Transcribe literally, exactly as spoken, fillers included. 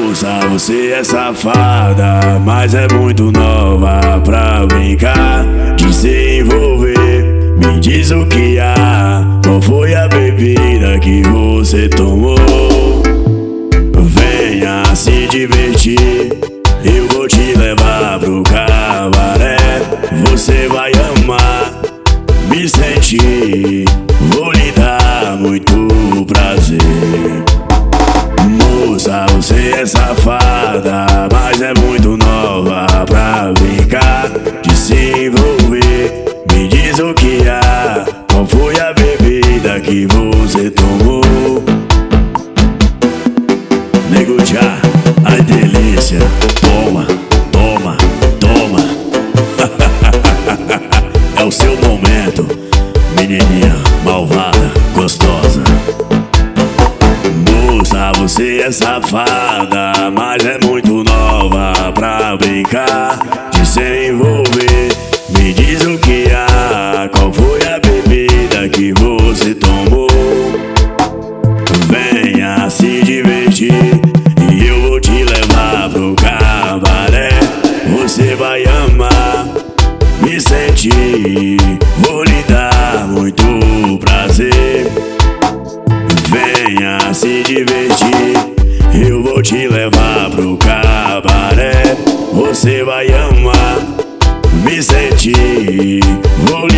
Moça, você é safada, mas é muito nova pra brincar de se envolver. Me diz o que há, qual foi a bebida que você tomou? Venha se divertir, eu vou te levar pro cabaré. Você vai amar me sentir, vou lhe dar muito prazer. Moça, você é safada, mas é muito nova pra brincar de se envolver. Me diz o que há, qual foi a bebida que você tomou? Nego já, ai delícia, toma, toma, toma. É o seu momento, menininha malvada, gostosa. Moça, você é safada, mas é muito nova pra brincar de se envolver. Me diz o que há, qual foi a bebida que você tomou? Venha se divertir e eu vou te levar pro cabaré. Você vai amar me sentir, vou lhe dar muito prazer. Venha se divertir, eu vou te levar pro cabaré. Você vai amar me sentir, vou lhe